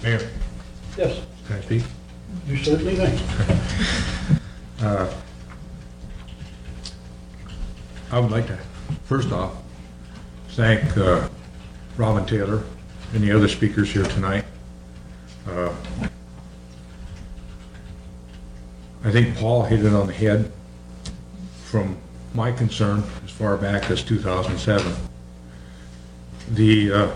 Mayor, Yes, can I speak? you certainly may. I would like to, first off, thank Robin Taylor and the other speakers here tonight. I think Paul hit it on the head from my concern as far back as 2007. The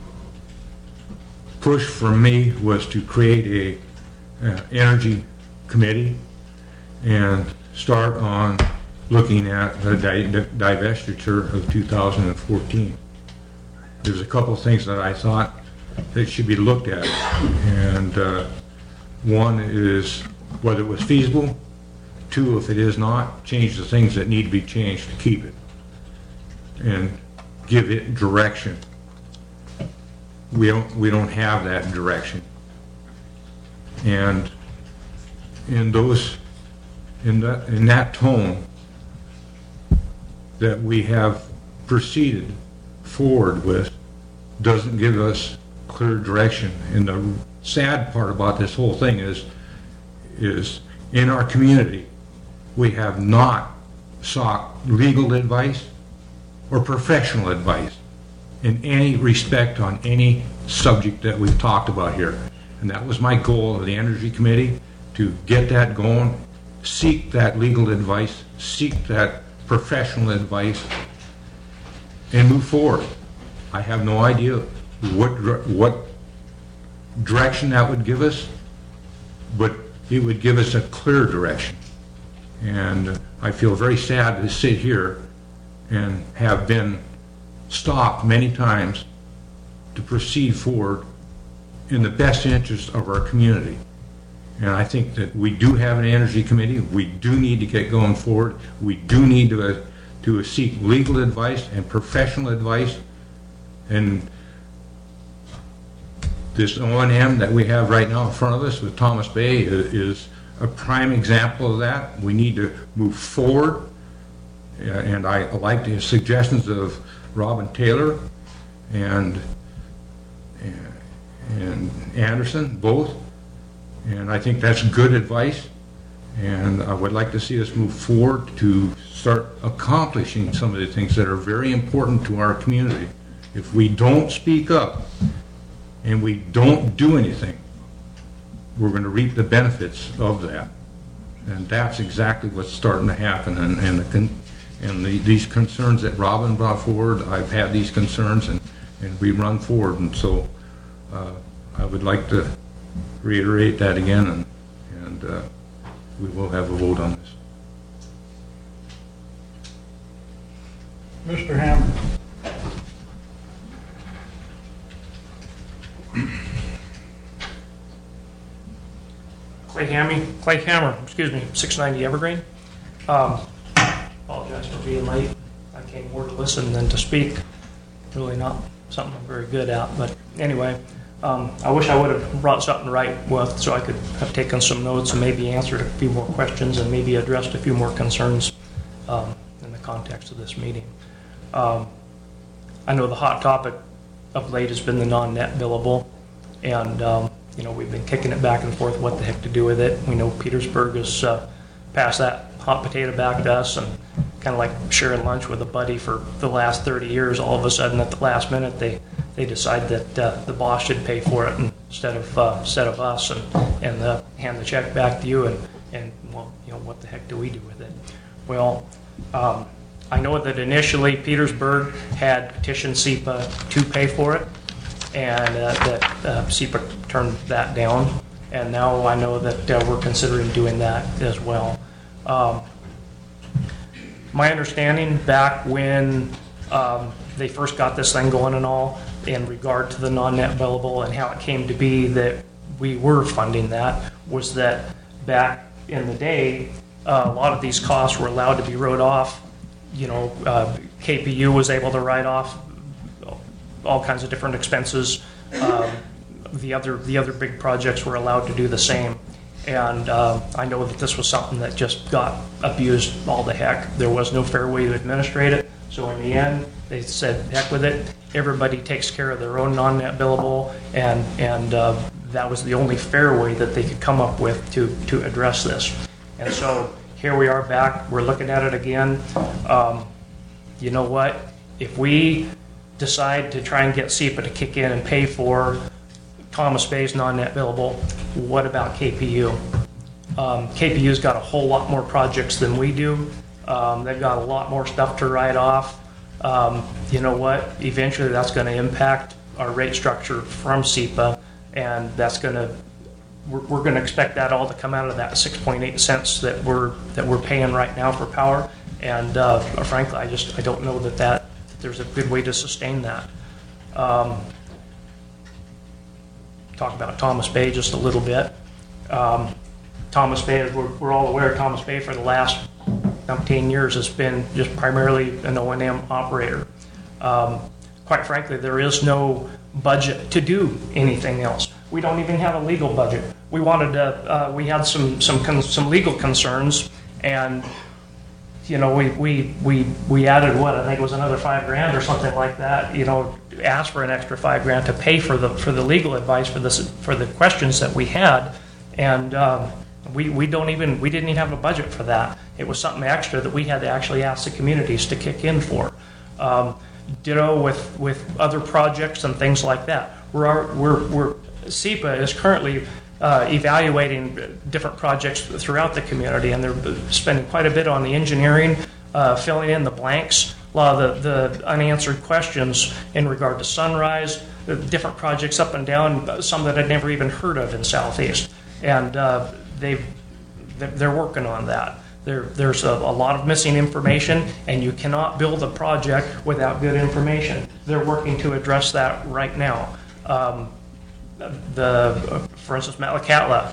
push from me was to create a energy committee and start on looking at the divestiture of 2014. There's a couple of things that I thought that should be looked at, and one is whether it was feasible. Two, if it is not, change the things that need to be changed to keep it and give it direction. We don't have that direction, and in that tone that we have proceeded forward with doesn't give us clear direction. And the sad part about this whole thing is in our community we have not sought legal advice or professional advice in any respect on any subject that we've talked about here. And that was my goal of the Energy Committee, to get that going, seek that legal advice, seek that professional advice, and move forward. I have no idea what direction that would give us, but it would give us a clear direction. And I feel very sad to sit here and have been stopped many times to proceed forward in the best interest of our community. And I think that we do have an energy committee. We do need to get going forward. We do need to seek legal advice and professional advice. And this O&M that we have right now in front of us with Thomas Bay is a prime example of that. We need to move forward. And I like the suggestions of Robin Taylor and Anderson, both. And I think that's good advice, and I would like to see us move forward to start accomplishing some of the things that are very important to our community. If we don't speak up and we don't do anything, we're going to reap the benefits of that. And that's exactly what's starting to happen. And these concerns that Robin brought forward, I've had these concerns, and we run forward. And so I would like to reiterate that again, and we will have a vote on this. Mr. Hammer. Clay Hammer, excuse me, 690 Evergreen. Apologize for being late. I came more to listen than to speak. Really not something I'm very good at, but anyway. I wish I would have brought something to write with so I could have taken some notes and maybe answered a few more questions and maybe addressed a few more concerns in the context of this meeting. I know the hot topic of late has been the non-net billable, and you know, we've been kicking it back and forth what the heck to do with it. We know Petersburg has passed that hot potato back to us, and kind of like sharing lunch with a buddy for the last 30 years, all of a sudden at the last minute they decide that the boss should pay for it instead of us, and hand the check back to you, and well, you know, what the heck do we do with it? Well, I know that initially Petersburg had petitioned SEPA to pay for it, and that SEPA turned that down, and now I know that we're considering doing that as well. My understanding back when they first got this thing going and all, in regard to the non-net billable and how it came to be that we were funding that, was that back in the day, a lot of these costs were allowed to be wrote off. You know, KPU was able to write off all kinds of different expenses. The other big projects were allowed to do the same. And I know that this was something that just got abused all the heck. There was no fair way to administrate it. So in the end, they said, heck with it. Everybody takes care of their own non-net billable, and that was the only fair way that they could come up with to address this. And so here we are back, we're looking at it again. You know what? If we decide to try and get SEPA to kick in and pay for Thomas Bay's non-net billable, what about KPU? KPU's got a whole lot more projects than we do. They've got a lot more stuff to write off. You know what? Eventually that's going to impact our rate structure from SEPA, and that's going to, we're going to expect that all to come out of that 6.8 cents that we're paying right now for power. And frankly, I don't know that there's a good way to sustain that. Talk about Thomas Bay just a little bit. Thomas Bay, as we're all aware, Thomas Bay for the last 10 years has been just primarily an O&M operator. Quite frankly, there is no budget to do anything else. We don't even have a legal budget. We wanted to, we had some legal concerns, and you know, we added what, I think it was another $5,000 or something like that. You know, asked for an extra $5,000 to pay for the legal advice for the questions that we had, and we didn't even have a budget for that. It was something extra that we had to actually ask the communities to kick in for. Ditto with other projects and things like that. SEPA is currently evaluating different projects throughout the community, and they're spending quite a bit on the engineering, filling in the blanks, a lot of the unanswered questions in regard to Sunrise, the different projects up and down, some that I'd never even heard of in Southeast, and they're working on that. There's a lot of missing information, and you cannot build a project without good information. They're working to address that right now. For instance, Metlakatla,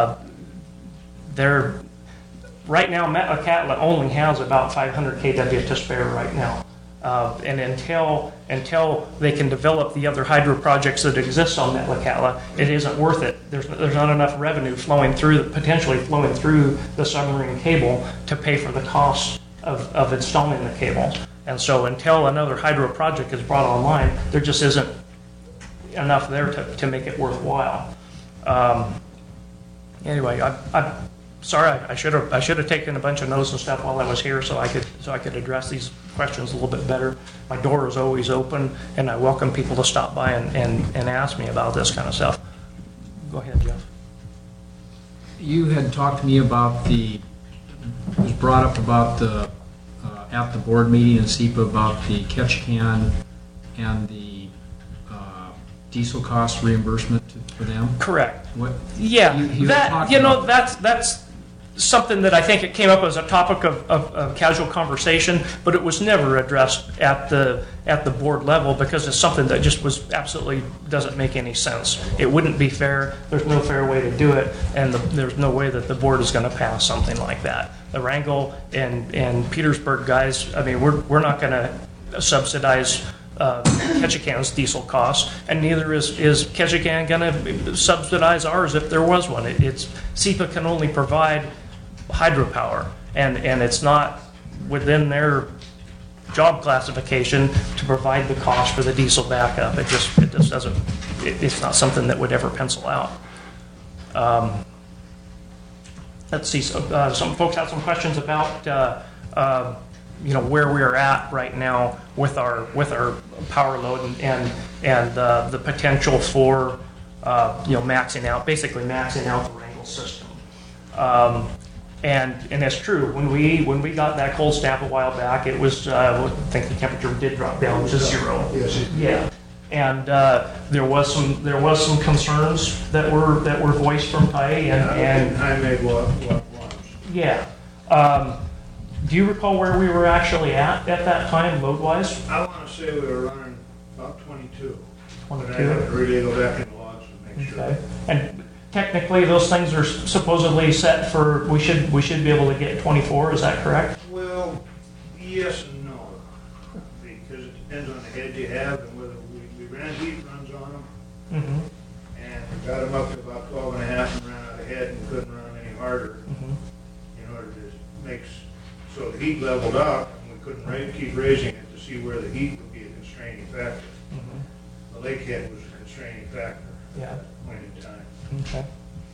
right now Metlakatla only has about 500 kW to spare right now. And until they can develop the other hydro projects that exist on Metlakatla, it isn't worth it. There's not enough revenue potentially flowing through the submarine cable to pay for the cost of installing the cable. And so until another hydro project is brought online, there just isn't enough there to make it worthwhile. Anyway, I'm sorry. I should have taken a bunch of notes and stuff while I was here, so I could address these questions a little bit better. My door is always open, and I welcome people to stop by and ask me about this kind of stuff. Go ahead, Jeff. You had talked to me about it was brought up about the at the board meeting in SEPA about the Ketchikan and the diesel cost reimbursement for them? Correct. What? Yeah, that's something that I think it came up as a topic of casual conversation, but it was never addressed at the board level because it's something that just absolutely doesn't make any sense. It wouldn't be fair. There's no fair way to do it, and there's no way that the board is going to pass something like that. The Wrangell and Petersburg guys, I mean, we're not going to subsidize Ketchikan's diesel costs, and neither is Ketchikan going to subsidize ours if there was one. SEPA can only provide hydropower, and it's not within their job classification to provide the cost for the diesel backup. It just doesn't. It's not something that would ever pencil out. Let's see. So, some folks had some questions about where we are at right now with our power load and the potential for maxing out the Wrangell system. And it's true. When we got that cold snap a while back, it was I think the temperature did drop down to 0. Yes. Yeah. And there was some concerns that were voiced from PAE and I made what was. Yeah. Do you recall where we were actually at that time, load-wise? I want to say we were running about 22. 22. But I have to really go back in the logs to make Okay. sure. And technically, those things are supposedly set for. We should be able to get 24. Is that correct? Well, yes and no, because it depends on the head you have and whether we ran heat runs on them, Mm-hmm. and we got them up to about 12 and a half and ran out of head and couldn't run them any harder Mm-hmm. in order to make so the heat leveled up, and we couldn't keep raising it to see where the heat would be a constraining factor. Mm-hmm. The lake head was a constraining factor Yeah. at that point in time. Okay.